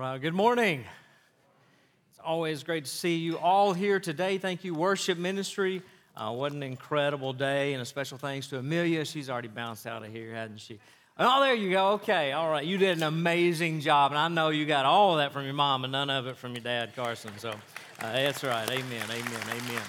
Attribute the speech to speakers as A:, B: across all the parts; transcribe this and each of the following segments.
A: Well, good morning. It's always great to see you all here today. Thank you, Worship Ministry. What an incredible day, and a special thanks to Amelia. She's already bounced out of here, hasn't she? Oh, there you go. Okay, all right. You did an amazing job, and I know you got all of that from your mom and none of it from your dad, Carson. So that's right. Amen, amen, amen.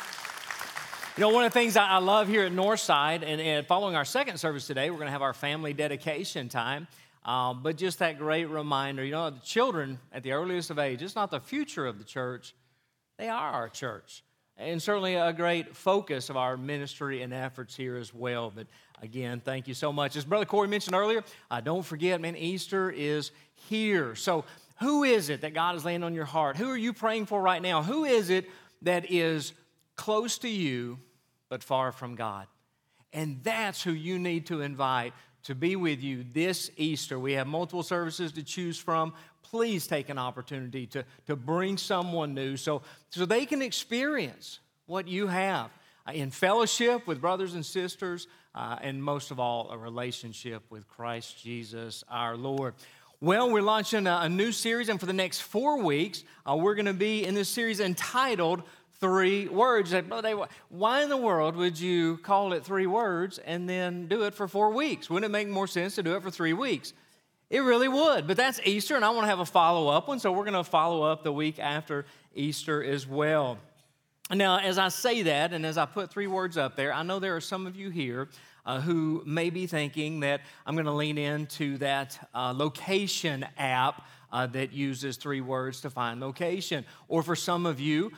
A: You know, one of the things I love here at Northside, and following our second service today, we're going to have our family dedication time. But just that great reminder, you know, the children at the earliest of age, it's not the future of the church, they are our church. And certainly a great focus of our ministry and efforts here as well. But again, thank you so much. As Brother Corey mentioned earlier, don't forget, man, Easter is here. So who is it that God is laying on your heart? Who are you praying for right now? Who is it that is close to you but far from God? And that's who you need to invite to be with you this Easter. We have multiple services to choose from. Please take an opportunity to bring someone new so they can experience what you have in fellowship with brothers and sisters, and most of all, a relationship with Christ Jesus our Lord. Well, we're launching a new series, and for the next 4 weeks, we're going to be in this series entitled 3 words. Why in the world would you call it 3 words and then do it for 4 weeks? Wouldn't it make more sense to do it for 3 weeks? It really would, but that's Easter, and I want to have a follow-up one, so we're going to follow up the week after Easter as well. Now, as I say that, and as I put 3 words up there, I know there are some of you here who may be thinking that I'm going to lean into that location app that uses 3 words to find location. Or for some of you,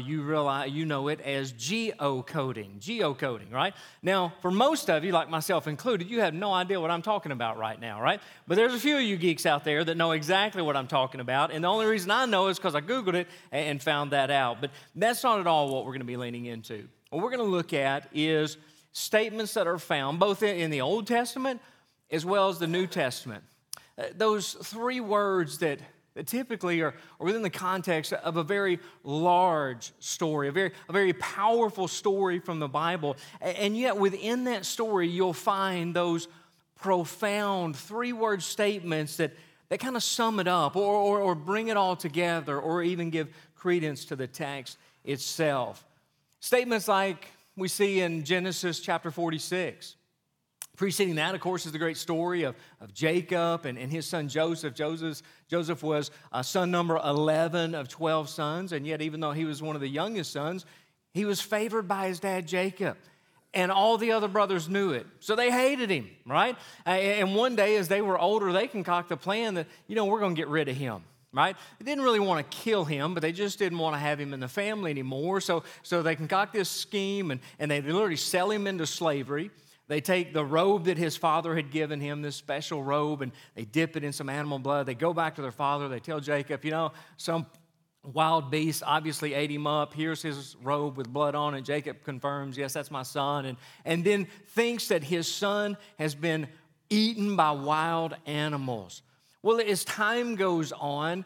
A: you know it as geocoding, right? Now, for most of you, like myself included, you have no idea what I'm talking about right now, right? But there's a few of you geeks out there that know exactly what I'm talking about, and the only reason I know is because I Googled it and found that out. But that's not at all what we're going to be leaning into. What we're going to look at is statements that are found both in the Old Testament as well as the New Testament. Those 3 words that typically are within the context of a very large story, a very powerful story from the Bible. And yet within that story, you'll find those profound 3-word statements that kind of sum it up or bring it all together or even give credence to the text itself. Statements like we see in Genesis chapter 46. Preceding that, of course, is the great story of Jacob and his son Joseph. Joseph was son number 11 of 12 sons, and yet even though he was one of the youngest sons, he was favored by his dad Jacob. And all the other brothers knew it, so they hated him, right? And one day, as they were older, they concocted a plan that, we're going to get rid of him. Right? They didn't really want to kill him, but they just didn't want to have him in the family anymore. So they concoct this scheme, and they literally sell him into slavery. They take the robe that his father had given him, this special robe, and they dip it in some animal blood. They go back to their father. They tell Jacob, some wild beast obviously ate him up. Here's his robe with blood on it. Jacob confirms, yes, that's my son, and then thinks that his son has been eaten by wild animals. Well, as time goes on,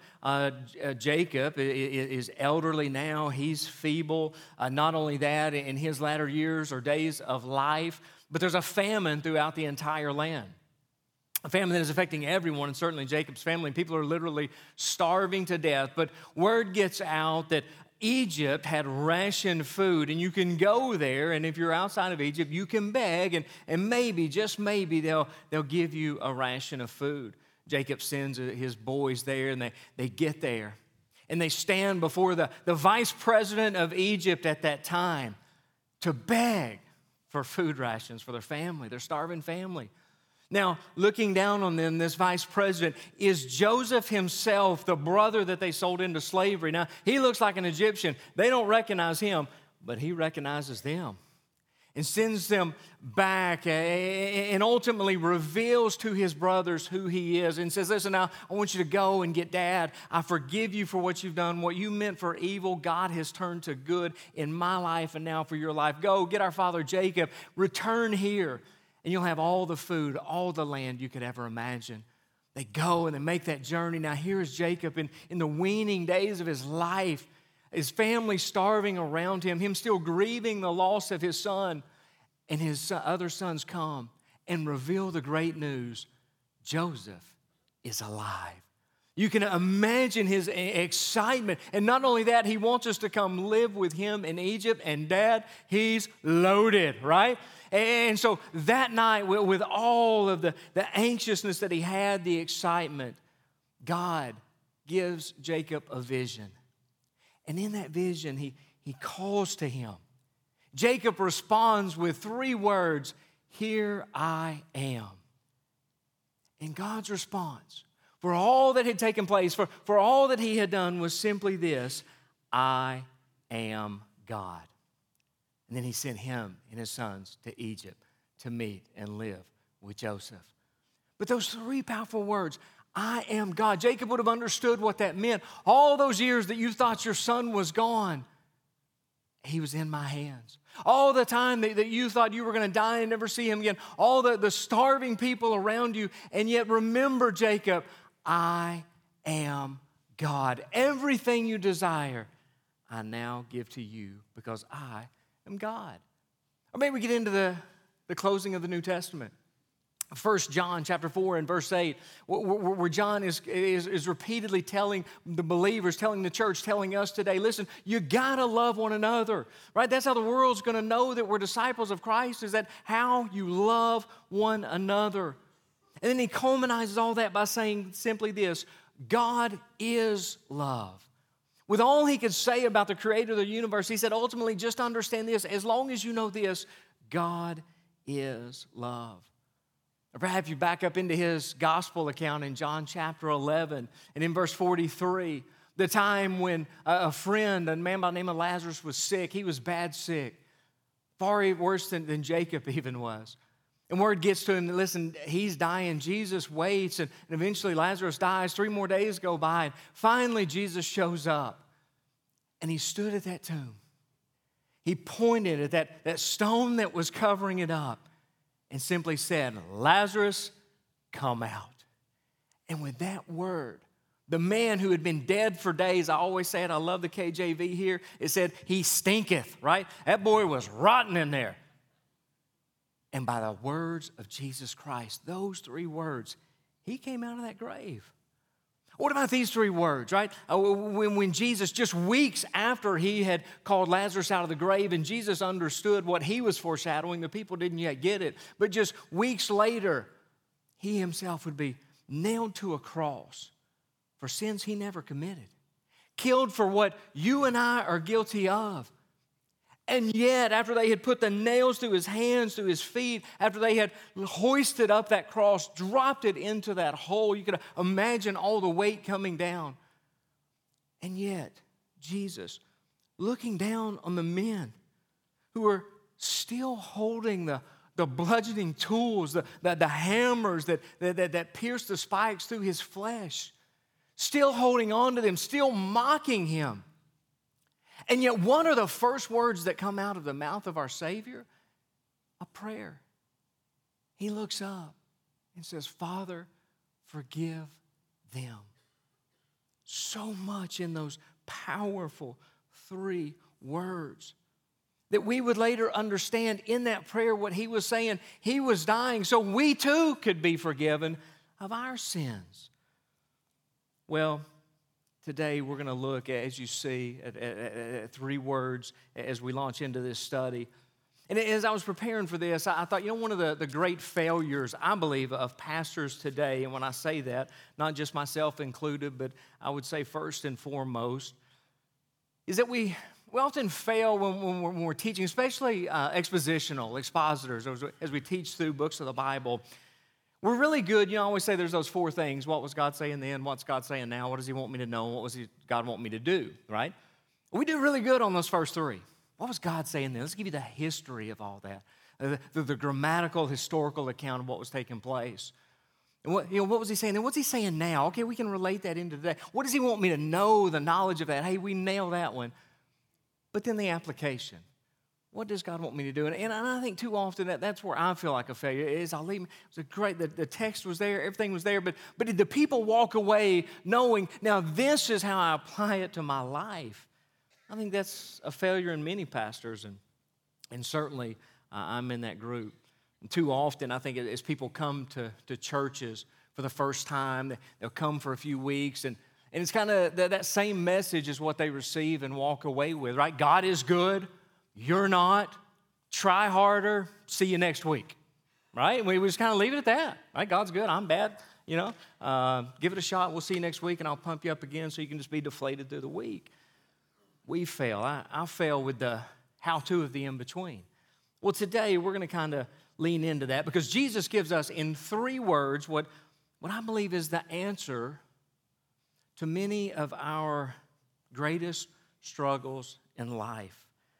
A: Jacob is elderly now. He's feeble. Not only that, in his latter years or days of life, but there's a famine throughout the entire land. A famine that is affecting everyone, and certainly Jacob's family. People are literally starving to death. But word gets out that Egypt had rationed food, and you can go there, and if you're outside of Egypt, you can beg, and maybe, just maybe, they'll give you a ration of food. Jacob sends his boys there, and they get there. And they stand before the vice president of Egypt at that time to beg for food rations for their family, their starving family. Now, looking down on them, this vice president is Joseph himself, the brother that they sold into slavery. Now, he looks like an Egyptian. They don't recognize him, but he recognizes them and sends them back and ultimately reveals to his brothers who he is and says, listen, now I want you to go and get Dad. I forgive you for what you've done. What you meant for evil, God has turned to good in my life and now for your life. Go, get our father Jacob, return here, and you'll have all the food, all the land you could ever imagine. They go and they make that journey. Now here's Jacob in the weaning days of his life, his family starving around him still grieving the loss of his son. And his other sons come and reveal the great news. Joseph is alive. You can imagine his excitement. And not only that, he wants us to come live with him in Egypt. And Dad, he's loaded, right? And so that night, with all of the anxiousness that he had, the excitement, God gives Jacob a vision. And in that vision, he calls to him. Jacob responds with 3 words, "Here I am." And God's response for all that had taken place, for all that he had done, was simply this: "I am God." And then he sent him and his sons to Egypt to meet and live with Joseph. But those 3 powerful words, "I am God," Jacob would have understood what that meant. All those years that you thought your son was gone, he was in my hands. All the time that you thought you were going to die and never see him again, all the starving people around you, and yet remember, Jacob, I am God. Everything you desire, I now give to you because I am God. Or maybe we get into the closing of the New Testament. 1 John chapter 4 and verse 8, where John is repeatedly telling the believers, telling the church, telling us today, listen, you gotta love one another, right? That's how the world's gonna know that we're disciples of Christ, is that how you love one another. And then he culminizes all that by saying simply this: God is love. With all he could say about the creator of the universe, he said, ultimately, just understand this: as long as you know this, God is love. Or perhaps you back up into his gospel account in John chapter 11, and in verse 43, the time when a friend, a man by the name of Lazarus, was sick. He was bad sick, far worse than Jacob even was. And word gets to him that, listen, he's dying. Jesus waits, and eventually Lazarus dies. 3 more days go by, and finally Jesus shows up, and he stood at that tomb. He pointed at that stone that was covering it up and simply said, "Lazarus, come out." And with that word, the man who had been dead for days, I always say it, I love the KJV here, it said, "He stinketh," right? That boy was rotten in there. And by the words of Jesus Christ, those 3 words, he came out of that grave. What about these 3 words, right? When Jesus, just weeks after he had called Lazarus out of the grave, and Jesus understood what he was foreshadowing, the people didn't yet get it, but just weeks later, he himself would be nailed to a cross for sins he never committed, killed for what you and I are guilty of. And yet, after they had put the nails through his hands, through his feet, after they had hoisted up that cross, dropped it into that hole, you could imagine all the weight coming down. And yet, Jesus, looking down on the men who were still holding the bludgeoning tools, the hammers that pierced the spikes through his flesh, still holding on to them, still mocking him. And yet, what are the first words that come out of the mouth of our Savior? A prayer. He looks up and says, "Father, forgive them." So much in those powerful 3 words that we would later understand in that prayer what he was saying. He was dying so we too could be forgiven of our sins. Well, today we're going to look, as you see, at 3 words as we launch into this study. And as I was preparing for this, I thought, one of the great failures, I believe, of pastors today, and when I say that, not just myself included, but I would say first and foremost, is that we often fail when we're teaching, especially expositors, as we teach through books of the Bible. We're really good, I always say there's those 4 things. What was God saying then? What's God saying now? What does he want me to know? What was God want me to do, right? We do really good on those first 3. What was God saying then? Let's give you the history of all that, the grammatical, historical account of what was taking place. And what was he saying then? What's he saying now? Okay, we can relate that into today. What does he want me to know, the knowledge of that? Hey, we nail that one. But then the application. What does God want me to do? And I think too often that's where I feel like a failure is. I'll leave. It was great. The text was there. Everything was there. But did the people walk away knowing, now this is how I apply it to my life? I think that's a failure in many pastors. And certainly I'm in that group. And too often I think as people come to churches for for the first time. They'll come for a few weeks, and it's kind of that same message is what they receive and walk away with, right? God is good. You're not. Try harder. See you next week, right? We just kind of leave it at that, right? God's good. I'm bad. Give it a shot. We'll see you next week, and I'll pump you up again so you can just be deflated through the week. We fail. I fail with the how-to of the in-between. Well, today we're going to kind of lean into that because Jesus gives us in 3 words what I believe is the answer to many of our greatest struggles in life.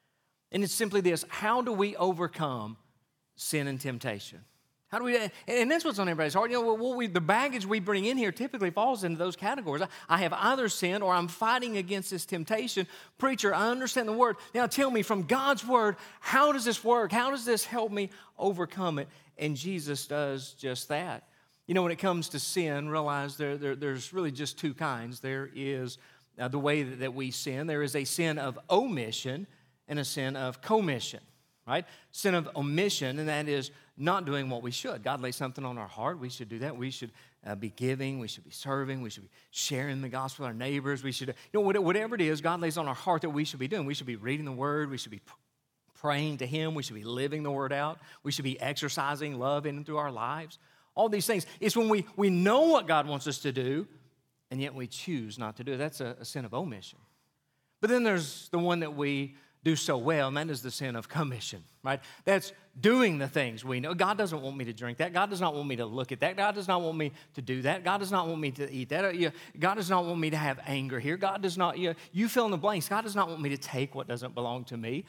A: And it's simply this: how do we overcome sin and temptation? How do we? And that's what's on everybody's heart. The baggage we bring in here typically falls into those categories. I have either sinned or I'm fighting against this temptation. Preacher, I understand the word. Now tell me from God's word, how does this work? How does this help me overcome it? And Jesus does just that. When it comes to sin, realize there's really just 2 kinds. There is the way that we sin. There is a sin of omission and a sin of commission, right? Sin of omission, and that is not doing what we should. God lays something on our heart. We should do that. We should be giving. We should be serving. We should be sharing the gospel with our neighbors. We should, whatever it is God lays on our heart that we should be doing. We should be reading the word. We should be praying to Him. We should be living the word out. We should be exercising love in and through our lives. All these things. It's when we know what God wants us to do, and yet we choose not to do it. That's a sin of omission. But then there's the one that we do so well, and that is the sin of commission, right? That's doing the things we know. God doesn't want me to drink that. God does not want me to look at that. God does not want me to do that. God does not want me to eat that. God does not want me to have anger here. God does not, you fill in the blanks. God does not want me to take what doesn't belong to me,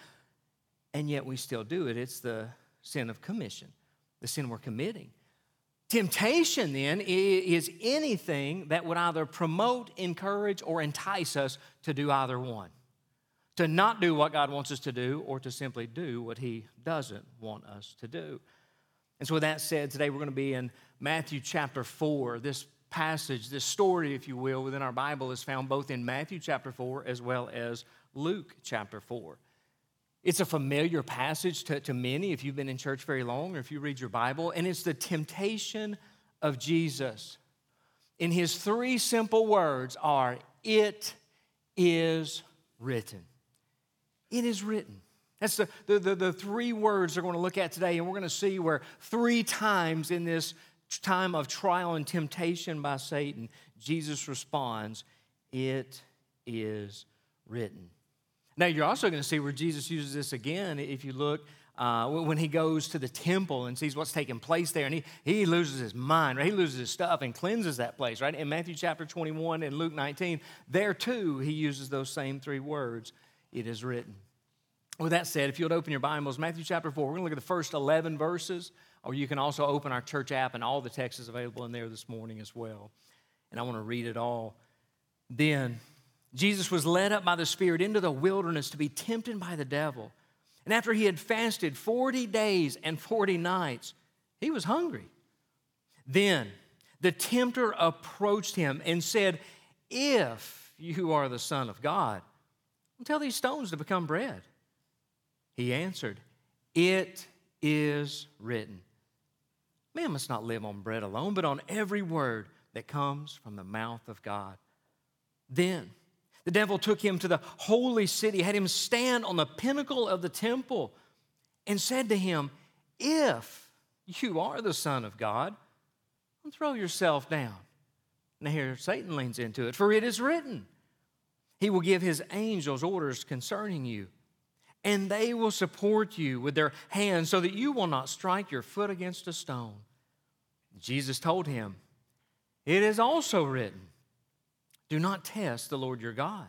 A: and yet we still do it. It's the sin of commission, the sin we're committing. Temptation, then, is anything that would either promote, encourage, or entice us to do either one. To not do what God wants us to do, or to simply do what He doesn't want us to do. And so with that said, today we're going to be in Matthew chapter 4. This passage, this story, if you will, within our Bible is found both in Matthew chapter 4 as well as Luke chapter 4. It's a familiar passage to many if you've been in church very long or if you read your Bible, and it's the temptation of Jesus. And His 3 simple words are, "It is written." It is written. That's the 3 words we're going to look at today, and we're going to see where 3 times in this time of trial and temptation by Satan, Jesus responds, "It is written." Now, you're also going to see where Jesus uses this again if you look when He goes to the temple and sees what's taking place there, and he loses his mind, right? He loses his stuff and cleanses that place, right? In Matthew chapter 21 and Luke 19, there too He uses those same 3 words, "It is written." With that said, if you would open your Bibles, Matthew chapter 4, we're going to look at the first 11 verses, or you can also open our church app, and all the text is available in there this morning as well. And I want to read it all. Then Jesus was led up by the Spirit into the wilderness to be tempted by the devil. And after He had fasted 40 days and 40 nights, He was hungry. Then the tempter approached Him and said, "If you are the Son of God, tell these stones to become bread." He answered, "It is written, man must not live on bread alone, but on every word that comes from the mouth of God." Then the devil took Him to the holy city, had Him stand on the pinnacle of the temple, and said to Him, "If you are the Son of God, throw yourself down." Now here Satan leans into it. "For it is written, He will give His angels orders concerning you, and they will support you with their hands so that you will not strike your foot against a stone." Jesus told him, "It is also written, do not test the Lord your God."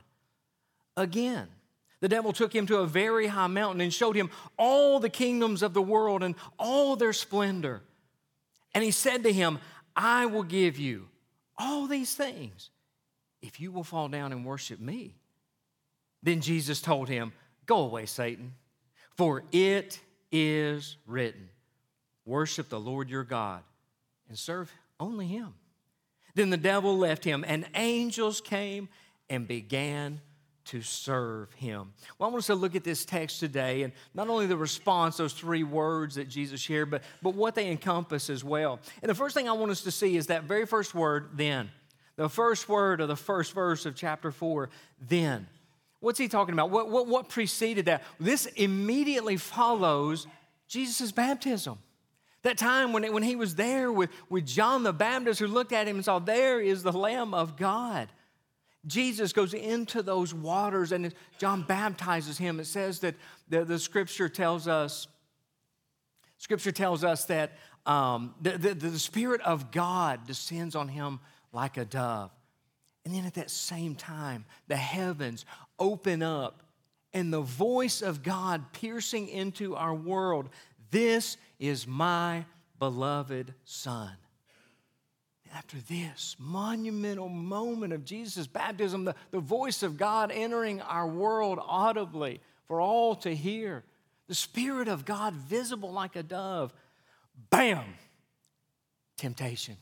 A: Again, the devil took Him to a very high mountain and showed Him all the kingdoms of the world and all their splendor. And He said to him, "I will give you all these things if you will fall down and worship me." Then Jesus told him, "Go away, Satan, for it is written, worship the Lord your God and serve only Him." Then the devil left him, and angels came and began to serve him. Well, I want us to look at this text today, and not only the response, those three words that Jesus shared, but what they encompass as well. And the first thing I want us to see is that very first word, then. The first word of the first verse of chapter 4, then. What's he talking about? What preceded that? This immediately follows Jesus' baptism. That time when he was there with John the Baptist, who looked at him and saw, there is the Lamb of God. Jesus goes into those waters and John baptizes him. It says that the Scripture tells us that the Spirit of God descends on him like a dove. And then at that same time, the heavens open up and the voice of God piercing into our world, this is my beloved Son. After this monumental moment of Jesus' baptism, the voice of God entering our world audibly for all to hear, the Spirit of God visible like a dove, bam, temptation.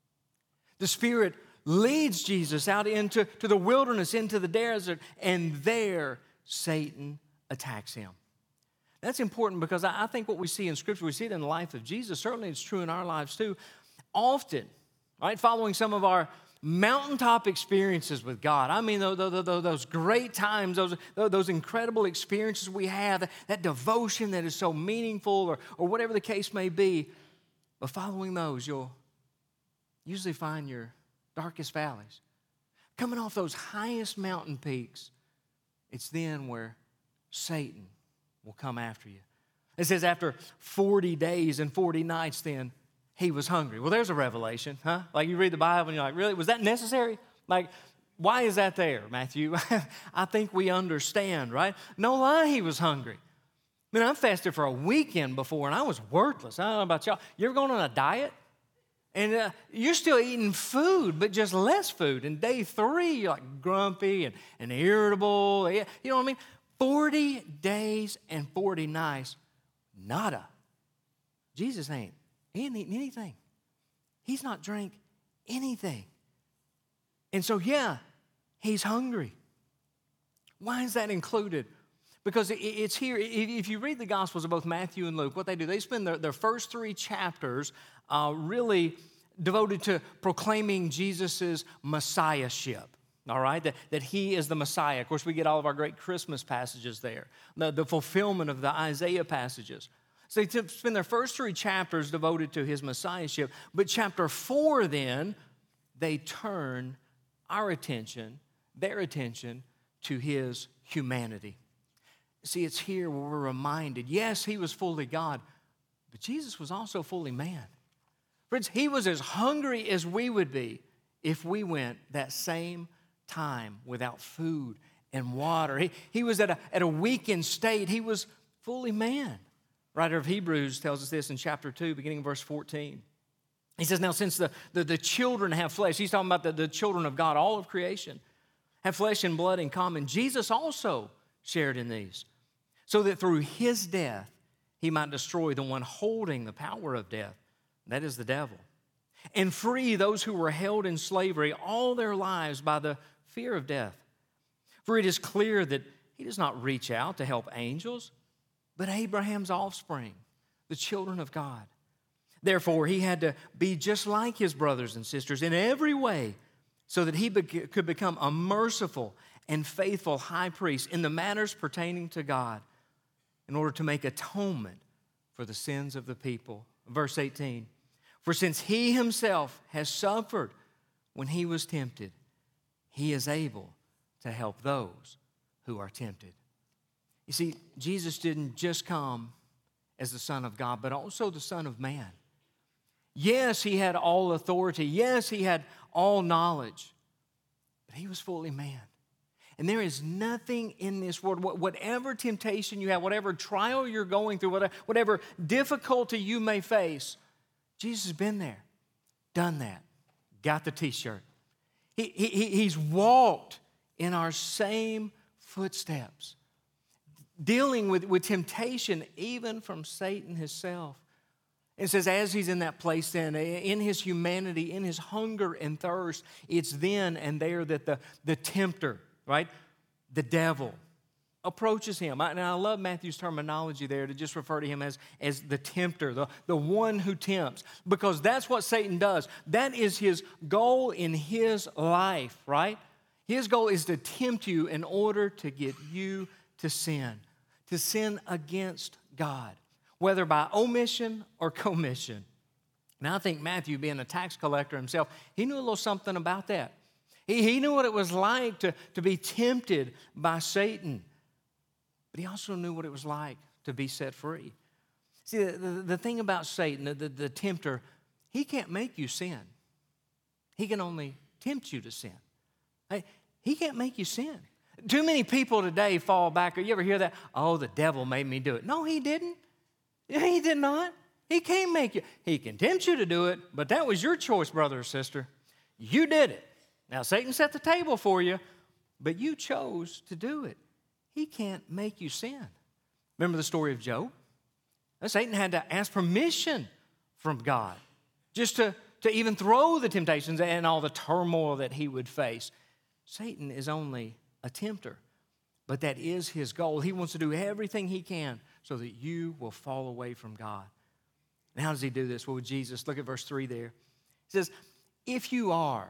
A: The Spirit leads Jesus out into the wilderness, into the desert, and there Satan attacks him. That's important because I think what we see in Scripture, we see it in the life of Jesus. Certainly it's true in our lives too. Often, right, following some of our mountaintop experiences with God. I mean, those great times, those incredible experiences we have, that devotion that is so meaningful or whatever the case may be. But following those, you'll usually find your darkest valleys. Coming off those highest mountain peaks, it's then where Satan will come after you. It says after 40 days and 40 nights then, he was hungry. Well, there's a revelation, huh? Like you read the Bible and you're like, really? Was that necessary? Like, why is that there, Matthew? I think we understand, right? No lie, he was hungry. I mean, I fasted for a weekend before and I was worthless. I don't know about y'all. You ever gone on a diet? And you're still eating food, but just less food. And day 3, you're like grumpy and irritable. You know what I mean? 40 days and 40 nights, nada. Jesus ain't. He ain't eaten anything. He's not drank anything. And so, yeah, he's hungry. Why is that included? Because it's here. If you read the Gospels of both Matthew and Luke, what they do, they spend their first 3 chapters really devoted to proclaiming Jesus' messiahship. All right, that he is the Messiah. Of course, we get all of our great Christmas passages there, the fulfillment of the Isaiah passages. So they spend their first 3 chapters devoted to his messiahship. But chapter 4, then, they turn their attention to his humanity. See, it's here where we're reminded, yes, he was fully God, but Jesus was also fully man. Friends, he was as hungry as we would be if we went that same time without food and water. He was at a weakened state. He was fully man. Writer of Hebrews tells us this in chapter 2, beginning in verse 14. He says, now since the children have flesh, he's talking about the children of God, all of creation, have flesh and blood in common. Jesus also shared in these, so that through his death he might destroy the one holding the power of death, that is the devil, and free those who were held in slavery all their lives by the fear of death. For it is clear that he does not reach out to help angels, but Abraham's offspring, the children of God. Therefore, he had to be just like his brothers and sisters in every way so that he could become a merciful and faithful high priest in the matters pertaining to God in order to make atonement for the sins of the people. Verse 18, for since he himself has suffered when he was tempted, he is able to help those who are tempted. You see, Jesus didn't just come as the Son of God, but also the Son of Man. Yes, he had all authority. Yes, he had all knowledge, but he was fully man. And there is nothing in this world, whatever temptation you have, whatever trial you're going through, whatever difficulty you may face, Jesus has been there, done that, got the t-shirt. He's walked in our same footsteps, dealing with temptation even from Satan himself. It says as he's in that place then, in his humanity, in his hunger and thirst, it's then and there that the tempter, right, the devil, approaches him. And I love Matthew's terminology there to just refer to him as the tempter, the one who tempts, because that's what Satan does. That is his goal in his life, right? His goal is to tempt you in order to get you to sin against God, whether by omission or commission. Now, I think Matthew, being a tax collector himself, he knew a little something about that. He knew what it was like to be tempted by Satan. But he also knew what it was like to be set free. See, the thing about Satan, the tempter, he can't make you sin. He can only tempt you to sin. He can't make you sin. Too many people today fall back. Or you ever hear that? Oh, the devil made me do it. No, he didn't. He did not. He can't make you. He can tempt you to do it, but that was your choice, brother or sister. You did it. Now, Satan set the table for you, but you chose to do it. He can't make you sin. Remember the story of Job? Satan had to ask permission from God just to even throw the temptations and all the turmoil that he would face. Satan is only a tempter, but that is his goal. He wants to do everything he can so that you will fall away from God. And how does he do this? Well, with Jesus, look at verse 3 there. He says, if you are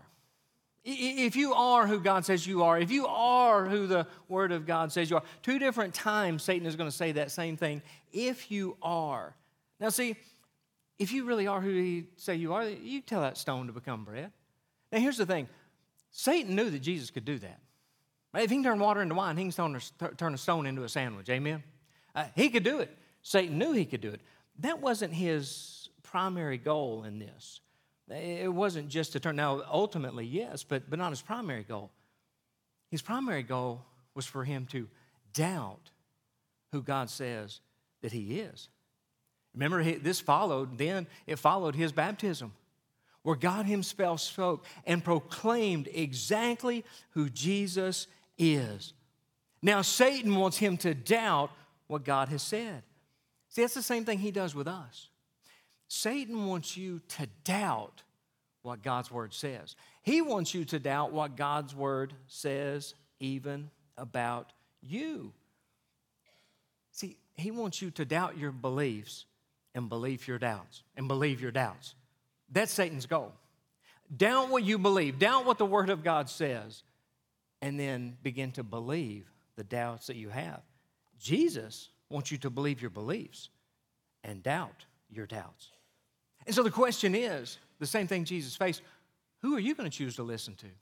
A: who God says you are, if you are who the Word of God says you are, 2 different times Satan is going to say that same thing, if you are. Now see, if you really are who he say you are, you tell that stone to become bread. Now here's the thing, Satan knew that Jesus could do that. If he can turn water into wine, he can turn a stone into a sandwich, amen? He could do it. Satan knew he could do it. That wasn't his primary goal in this. It wasn't just to turn, now ultimately yes, but not his primary goal. His primary goal was for him to doubt who God says that he is. Remember, it followed his baptism, where God himself spoke and proclaimed exactly who Jesus is. Now Satan wants him to doubt what God has said. See, that's the same thing he does with us. Satan wants you to doubt what God's Word says. He wants you to doubt what God's Word says even about you. See, he wants you to doubt your beliefs and believe your doubts. That's Satan's goal. Doubt what you believe. Doubt what the Word of God says. And then begin to believe the doubts that you have. Jesus wants you to believe your beliefs and doubt your doubts. And so the question is, the same thing Jesus faced, who are you going to choose to listen to?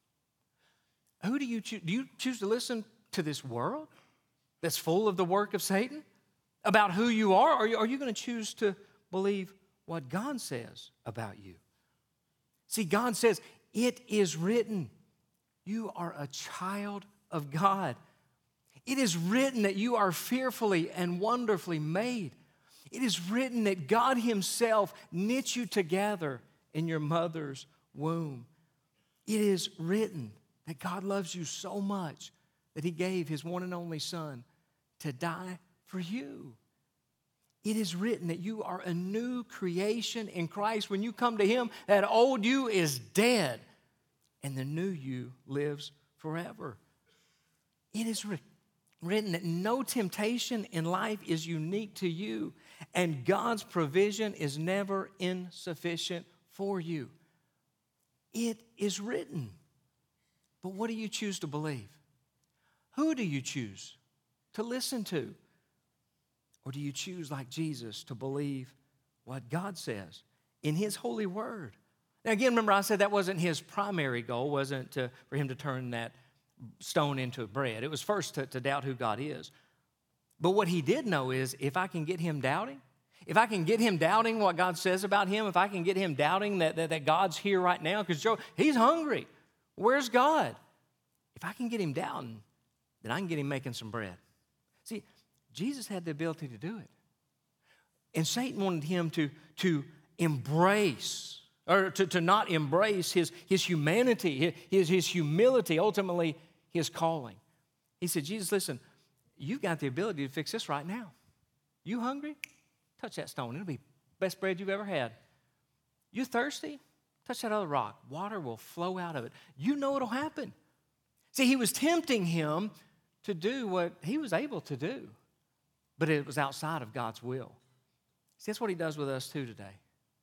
A: Who do you choose? Do you choose to listen to this world that's full of the work of Satan about who you are? Or are you going to choose to believe what God says about you? See, God says, it is written, you are a child of God. It is written that you are fearfully and wonderfully made. It is written that God himself knit you together in your mother's womb. It is written that God loves you so much that he gave his one and only Son to die for you. It is written that you are a new creation in Christ. When you come to him, that old you is dead and the new you lives forever. It is written that no temptation in life is unique to you, and God's provision is never insufficient for you. It is written. But what do you choose to believe? Who do you choose to listen to? Or do you choose, like Jesus, to believe what God says in his holy word? Now again, remember I said that wasn't his primary goal, wasn't for him to turn that stone into bread. It was first to doubt who God is. But what he did know is, if I can get him doubting, if I can get him doubting what God says about him, if I can get him doubting that God's here right now, because Joe, he's hungry. Where's God? If I can get him doubting, then I can get him making some bread. See, Jesus had the ability to do it. And Satan wanted him to embrace, or to not embrace his humanity, his humility, ultimately his calling. He said, Jesus, listen, you've got the ability to fix this right now. You hungry? Touch that stone. It'll be the best bread you've ever had. You thirsty? Touch that other rock. Water will flow out of it. You know it'll happen. See, he was tempting him to do what he was able to do, but it was outside of God's will. See, that's what he does with us too today.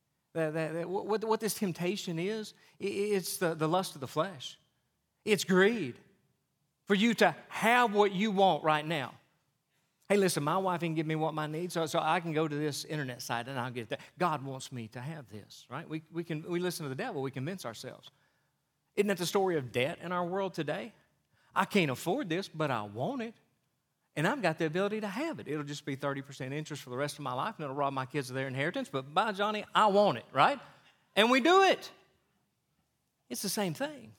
A: What this temptation is, it's the lust of the flesh. It's greed for you to have what you want right now. Hey, listen, my wife can give me what I need, so I can go to this internet site and I'll get that. God wants me to have this, right? We listen to the devil, we convince ourselves. Isn't that the story of debt in our world today? I can't afford this, but I want it. And I've got the ability to have it. It'll just be 30% interest for the rest of my life, and it'll rob my kids of their inheritance. But by Johnny, I want it, right? And we do it. It's the same thing.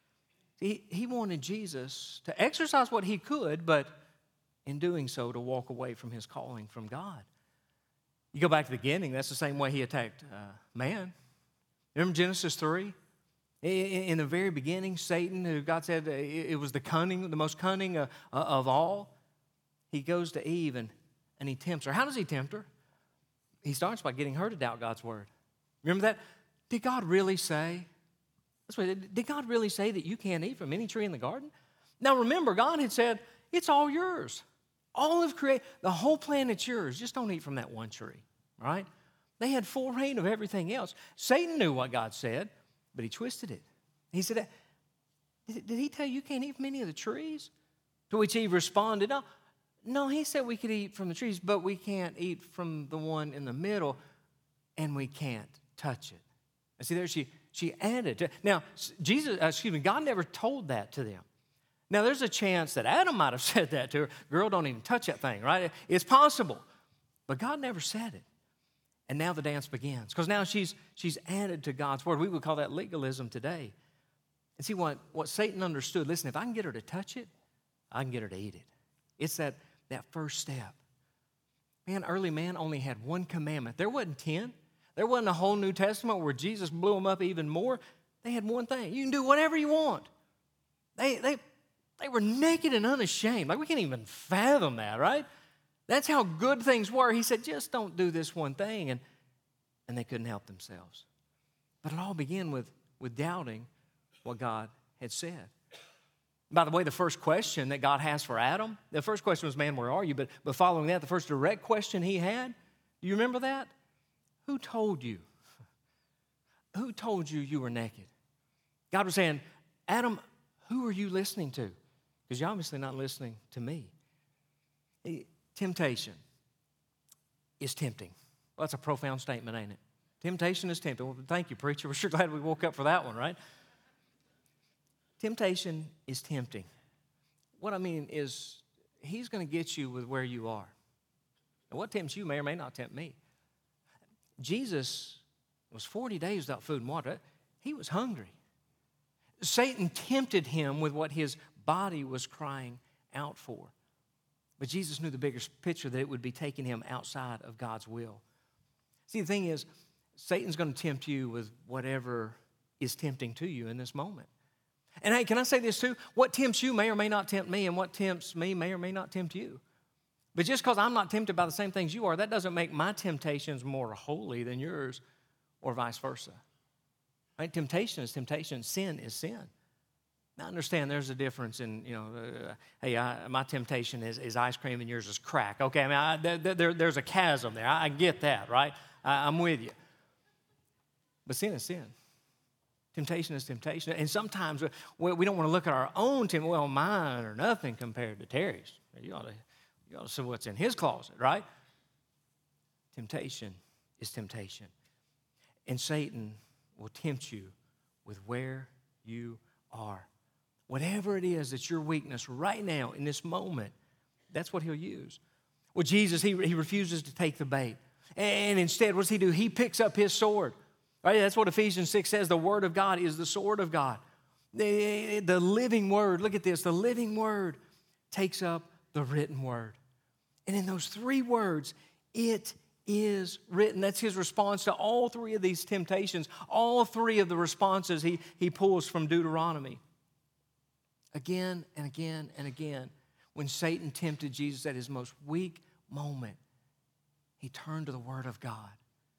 A: He wanted Jesus to exercise what he could, but in doing so, to walk away from his calling from God. You go back to the beginning, that's the same way he attacked man. Remember Genesis 3? In the very beginning, Satan, who God said it was the most cunning of all, he goes to Eve and he tempts her. How does he tempt her? He starts by getting her to doubt God's word. Remember that? Did God really say? Did God really say that you can't eat from any tree in the garden? Now remember, God had said, it's all yours. All of creation, the whole planet's yours. Just don't eat from that one tree, right? They had full reign of everything else. Satan knew what God said, but he twisted it. He said, did he tell you can't eat from any of the trees? To which Eve responded, no, he said we could eat from the trees, but we can't eat from the one in the middle, and we can't touch it. And see, there she added. Now, God never told that to them. Now, there's a chance that Adam might have said that to her. Girl, don't even touch that thing, right? It's possible. But God never said it. And now the dance begins. Because now she's added to God's word. We would call that legalism today. And see, what Satan understood, listen, if I can get her to touch it, I can get her to eat it. It's that first step. Man, early man only had one commandment. There wasn't 10. There wasn't a whole New Testament where Jesus blew them up even more. They had one thing. You can do whatever you want. They were naked and unashamed. Like, we can't even fathom that, right? That's how good things were. He said, just don't do this one thing. And they couldn't help themselves. But it all began with doubting what God had said. By the way, the first question that God has for Adam, the first question was, man, where are you? But following that, the first direct question he had, do you remember that? Who told you? Who told you you were naked? God was saying, Adam, who are you listening to? Because you're obviously not listening to me. Temptation is tempting. Well, that's a profound statement, ain't it? Temptation is tempting. Well, thank you, preacher. We're sure glad we woke up for that one, right? Temptation is tempting. What I mean is, he's going to get you with where you are. And what tempts you may or may not tempt me. Jesus was 40 days without food and water. He was hungry. Satan tempted him with what his body was crying out for. But Jesus knew the bigger picture, that it would be taking him outside of God's will. See, the thing is, Satan's going to tempt you with whatever is tempting to you in this moment. And hey, can I say this too? What tempts you may or may not tempt me, and what tempts me may or may not tempt you. But just because I'm not tempted by the same things you are, that doesn't make my temptations more holy than yours, or vice versa. Right? Temptation is temptation. Sin is sin. Now, I understand there's a difference in, my temptation is ice cream and yours is crack. Okay, I mean, there's a chasm there. I get that, right? I'm with you. But sin is sin. Temptation is temptation. And sometimes we don't want to look at our own temptation. Well, mine are nothing compared to Terry's. You ought to see what's in his closet, right? Temptation is temptation. And Satan will tempt you with where you are. Whatever it is that's your weakness right now in this moment, that's what he'll use. Well, Jesus, he refuses to take the bait. And instead, what does he do? He picks up his sword. Right? That's what Ephesians 6 says. The word of God is the sword of God. The living word, look at this, the living word takes up the written word. And in those three words, it is written. That's his response to all three of these temptations, all three of the responses he pulls from Deuteronomy. Again and again and again, when Satan tempted Jesus at his most weak moment, he turned to the Word of God.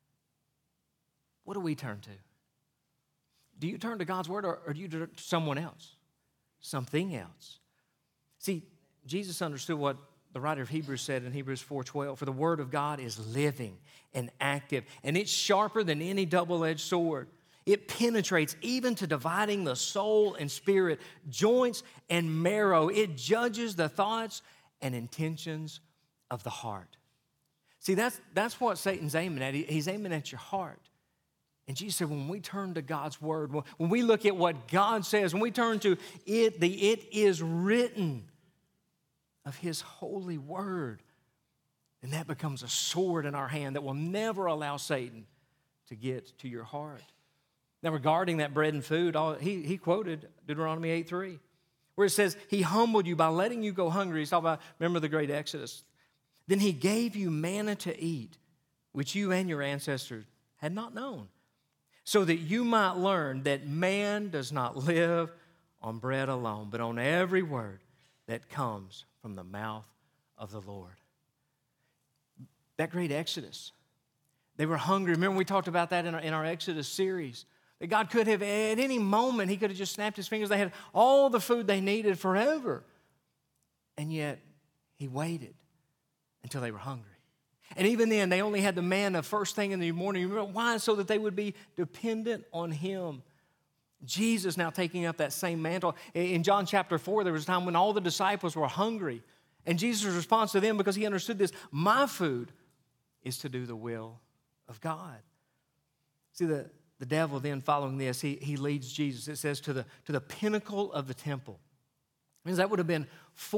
A: What do we turn to? Do you turn to God's Word, or do you turn to someone else? Something else. See, Jesus understood what the writer of Hebrews said in Hebrews 4:12, for the word of God is living and active, and it's sharper than any double-edged sword. It penetrates even to dividing the soul and spirit, joints and marrow. It judges the thoughts and intentions of the heart. See, that's what Satan's aiming at. He's aiming at your heart. And Jesus said, when we turn to God's word, when we look at what God says, when we turn to it, the it is written of his holy word, then that becomes a sword in our hand that will never allow Satan to get to your heart. Now, regarding that bread and food, he quoted Deuteronomy 8:3, where it says, he humbled you by letting you go hungry. He's talking about, remember the great Exodus. Then he gave you manna to eat, which you and your ancestors had not known, so that you might learn that man does not live on bread alone, but on every word that comes from the mouth of the Lord. That great Exodus, they were hungry. Remember we talked about that in our Exodus series. That God could have, at any moment, he could have just snapped his fingers. They had all the food they needed forever. And yet, he waited until they were hungry. And even then, they only had the manna first thing in the morning. Remember why? So that they would be dependent on him. Jesus now taking up that same mantle. In John chapter 4, there was a time when all the disciples were hungry. And Jesus' response to them, because he understood this, my food is to do the will of God. See, the devil then following this, he leads Jesus, it says, to the pinnacle of the temple. Means that would have been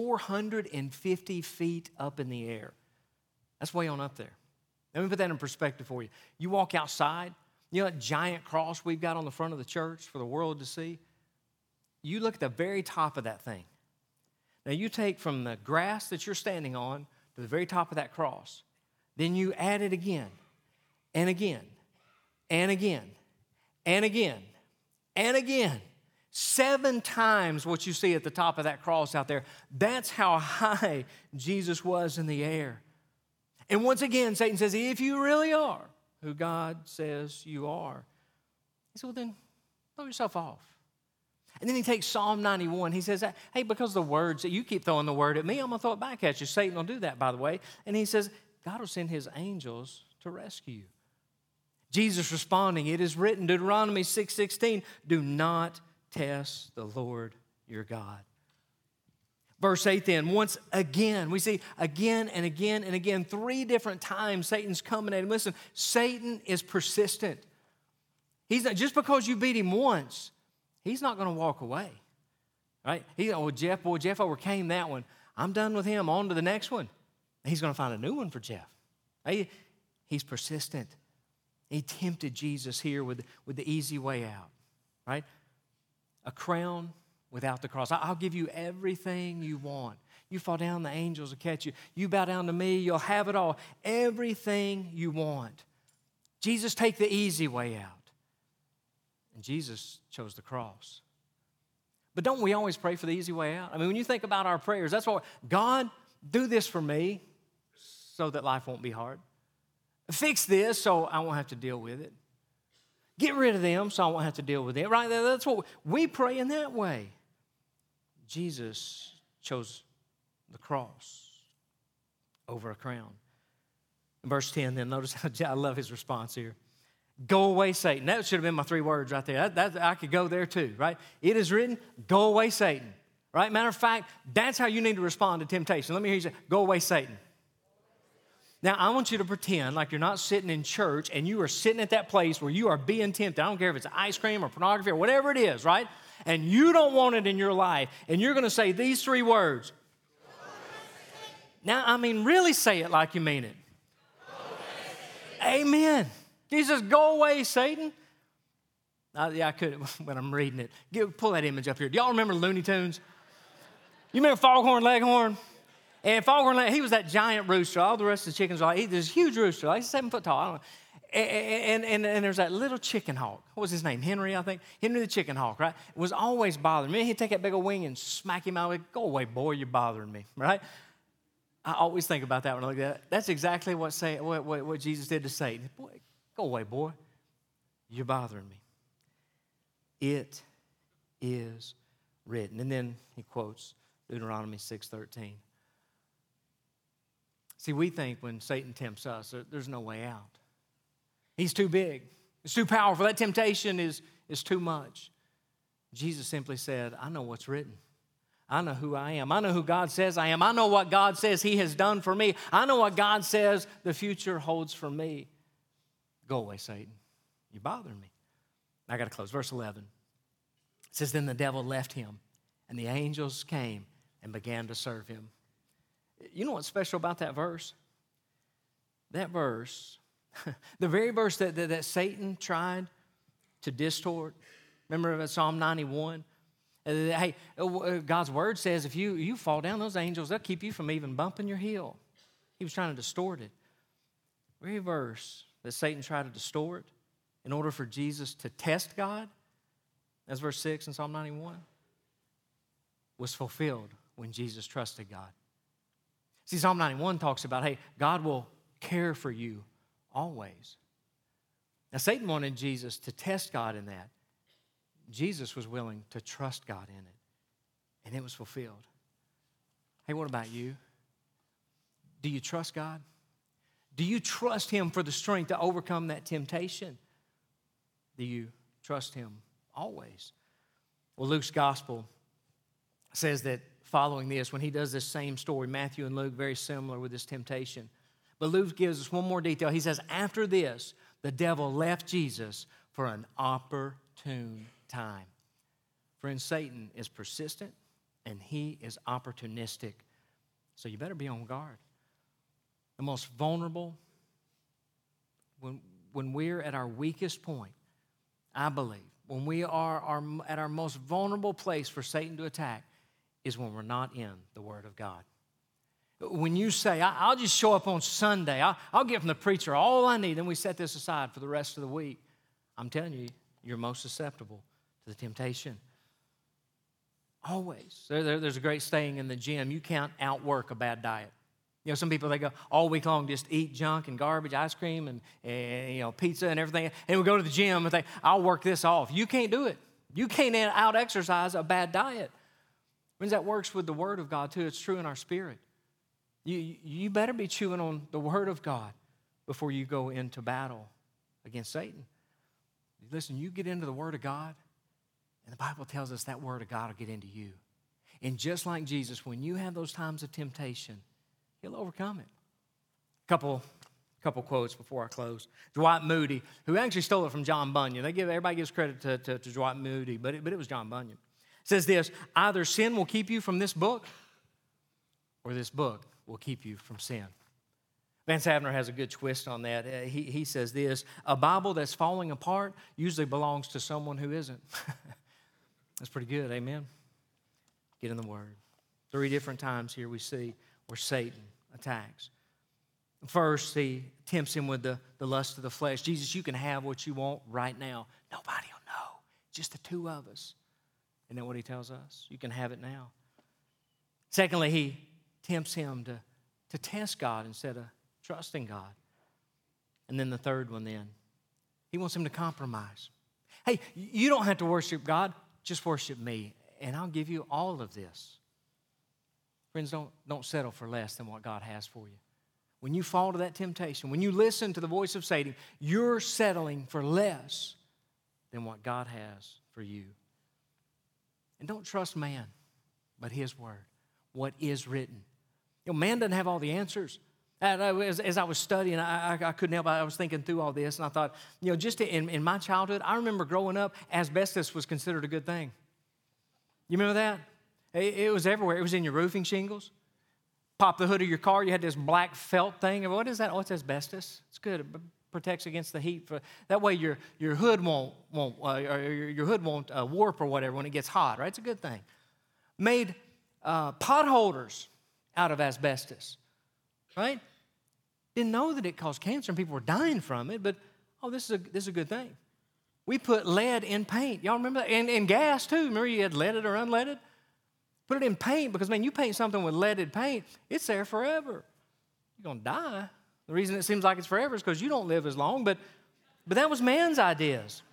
A: 450 feet up in the air. That's way on up there. Let me put that in perspective for you. You walk outside, you know that giant cross we've got on the front of the church for the world to see? You look at the very top of that thing. Now you take from the grass that you're standing on to the very top of that cross. Then you add it again, and again, and again, and again, and again. 7 times what you see at the top of that cross out there. That's how high Jesus was in the air. And once again, Satan says, if you really are who God says you are, he said, well then, throw yourself off. And then he takes Psalm 91. He says, hey, because the words that you keep throwing the word at me, I'm going to throw it back at you. Satan will do that, by the way. And he says, God will send his angels to rescue you. Jesus responding, it is written, Deuteronomy 6:16, do not test the Lord your God. Verse 8 then, once again, we see again and again and again, 3 different times Satan's coming at him. Listen, Satan is persistent. He's not, just because you beat him once, he's not going to walk away. Right? Jeff overcame that one. I'm done with him. On to the next one. He's going to find a new one for Jeff. He's persistent. He tempted Jesus here with the easy way out. Right? A crown without the cross. I'll give you everything you want. You fall down, the angels will catch you. You bow down to me, you'll have it all. Everything you want. Jesus, take the easy way out. And Jesus chose the cross. But don't we always pray for the easy way out? I mean, when you think about our prayers, that's what, God, do this for me so that life won't be hard. Fix this so I won't have to deal with it. Get rid of them so I won't have to deal with it. Right? That's what we pray in that way. Jesus chose the cross over a crown. In verse 10, then notice how I love his response here. Go away, Satan. That should have been my 3 words right there. I could go there too, right? It is written, go away, Satan. Right? Matter of fact, that's how you need to respond to temptation. Let me hear you say, go away, Satan. Now, I want you to pretend like you're not sitting in church and you are sitting at that place where you are being tempted. I don't care if it's ice cream or pornography or whatever it is, right? And you don't want it in your life. And you're going to say these 3 words. Now, I mean, really say it like you mean it. Amen. Jesus, go away, Satan. I couldn't when I'm reading it. Pull that image up here. Do y'all remember Looney Tunes? You remember Foghorn Leghorn? And Foghorn, he was that giant rooster. All the rest of the chickens are like, this huge rooster, like 7 foot tall. I don't know. And there's that little chicken hawk. What was his name? Henry, I think. Henry the chicken hawk, right? It was always bothering me. He'd take that big old wing and smack him out. Go away, boy, you're bothering me, right? I always think about that when I look at that. That's exactly what Jesus did to Satan. Boy, go away, boy. You're bothering me. It is written. And then he quotes Deuteronomy 6:13. See, we think when Satan tempts us, there's no way out. He's too big. It's too powerful. That temptation is too much. Jesus simply said, I know what's written. I know who I am. I know who God says I am. I know what God says He has done for me. I know what God says the future holds for me. Go away, Satan. You're bothering me. I got to close. Verse 11. It says, then the devil left him, and the angels came and began to serve him. You know what's special about that verse? That verse, the very verse that Satan tried to distort. Remember Psalm 91? Hey, God's word says if you fall down, those angels, they'll keep you from even bumping your heel. He was trying to distort it. Very verse that Satan tried to distort in order for Jesus to test God, that's verse 6 in Psalm 91, was fulfilled when Jesus trusted God. See, Psalm 91 talks about, hey, God will care for you always. Now, Satan wanted Jesus to test God in that. Jesus was willing to trust God in it, and it was fulfilled. Hey, what about you? Do you trust God? Do you trust Him for the strength to overcome that temptation? Do you trust Him always? Well, Luke's gospel says that following this, when he does this same story, Matthew and Luke, very similar with this temptation. But Luke gives us one more detail. He says, after this, the devil left Jesus for an opportune time. Friends, Satan is persistent and he is opportunistic. So you better be on guard. The most vulnerable, when we're at our weakest point, I believe, when we are at our most vulnerable place for Satan to attack, is when we're not in the Word of God. When you say, I'll just show up on Sunday, I'll give from the preacher all I need, and we set this aside for the rest of the week, I'm telling you, you're most susceptible to the temptation. Always. There's a great saying in the gym, you can't outwork a bad diet. You know, some people, they go all week long, just eat junk and garbage, ice cream and pizza and everything. And we go to the gym and think, I'll work this off. You can't do it. You can't out-exercise a bad diet. Friends, that works with the Word of God too. It's true in our spirit. You better be chewing on the Word of God before you go into battle against Satan. Listen, you get into the Word of God, and the Bible tells us that Word of God will get into you. And just like Jesus, when you have those times of temptation, He'll overcome it. Couple quotes before I close. Dwight Moody, who actually stole it from John Bunyan. Everybody gives credit to Dwight Moody, but it was John Bunyan. Says this, either sin will keep you from this book, or this book will keep you from sin. Vance Havner has a good twist on that. He says this, a Bible that's falling apart usually belongs to someone who isn't. That's pretty good, amen? Get in the Word. 3 different times here we see where Satan attacks. First, he tempts him with the lust of the flesh. Jesus, you can have what you want right now. Nobody will know. Just the 2 of us. Isn't that what he tells us? You can have it now. Secondly, he tempts him to test God instead of trusting God. And then the third one then, he wants him to compromise. Hey, you don't have to worship God, just worship me, and I'll give you all of this. Friends, don't settle for less than what God has for you. When you fall to that temptation, when you listen to the voice of Satan, you're settling for less than what God has for you. And don't trust man, but His Word, what is written. You know, man doesn't have all the answers. As I was studying, I couldn't help, I was thinking through all this, and I thought, just in my childhood, I remember growing up, asbestos was considered a good thing. You remember that? It was everywhere. It was in your roofing shingles. Pop the hood of your car, you had this black felt thing. What is that? Oh, it's asbestos. It's good. It protects against the heat. That way your hood won't warp or whatever when it gets hot, right? It's a good thing. Made pot holders out of asbestos, right? Didn't know that it caused cancer and people were dying from it, but this is a good thing. We put lead in paint. Y'all remember that? And gas too. Remember you had leaded or unleaded? Put it in paint because, man, you paint something with leaded paint, it's there forever. You're going to die. The reason it seems like it's forever is because you don't live as long, but that was man's ideas,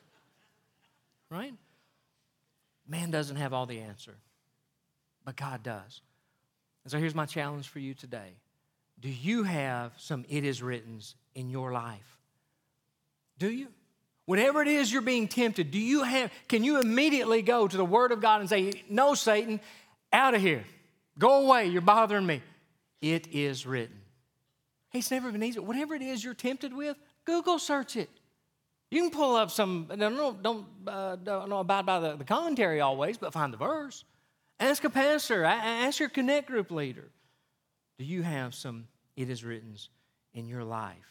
A: right? Man doesn't have all the answer, but God does. And so here's my challenge for you today. Do you have some it is writtens in your life? Do you? Whatever it is you're being tempted, can you immediately go to the Word of God and say, no, Satan, out of here. Go away, you're bothering me. It is written. Hey, it's never been easy. Whatever it is you're tempted with, Google search it. You can pull up don't abide by the commentary always, but find the verse. Ask a pastor, ask your Connect group leader. Do you have some it is writtens in your life?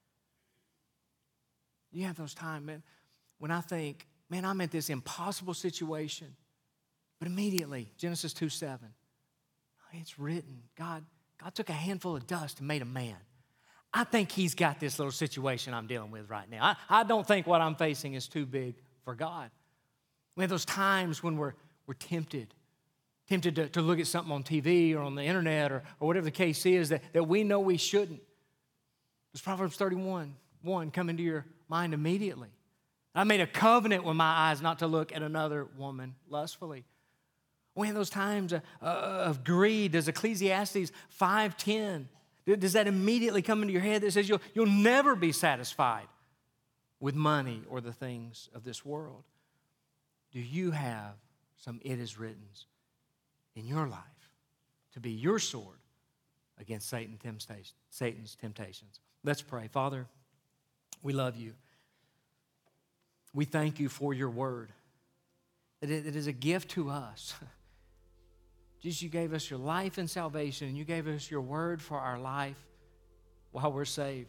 A: You have those times, man, when I think, man, I'm at this impossible situation. But immediately, Genesis 2:7, it's written. God took a handful of dust and made a man. I think he's got this little situation I'm dealing with right now. I don't think what I'm facing is too big for God. We have those times when we're tempted to look at something on TV or on the internet or whatever the case is that we know we shouldn't. Does Proverbs 31:1 come into your mind immediately? I made a covenant with my eyes not to look at another woman lustfully. We have those times of greed. Does Ecclesiastes 5:10, does that immediately come into your head that says you'll never be satisfied with money or the things of this world? Do you have some it is writtens in your life to be your sword against Satan's temptations? Let's pray. Father, we love you. We thank you for your word. That it is a gift to us. Jesus, you gave us your life and salvation, and you gave us your word for our life while we're saved.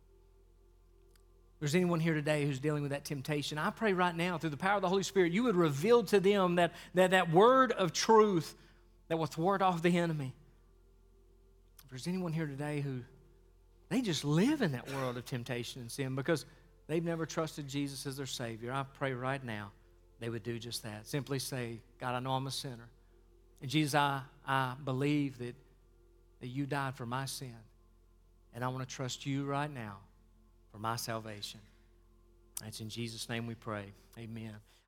A: If there's anyone here today who's dealing with that temptation, I pray right now through the power of the Holy Spirit, you would reveal to them that word of truth that will thwart off the enemy. If there's anyone here today who they just live in that world of temptation and sin because they've never trusted Jesus as their Savior, I pray right now they would do just that. Simply say, God, I know I'm a sinner. And Jesus, I believe that you died for my sin. And I want to trust you right now for my salvation. It's in Jesus' name we pray. Amen.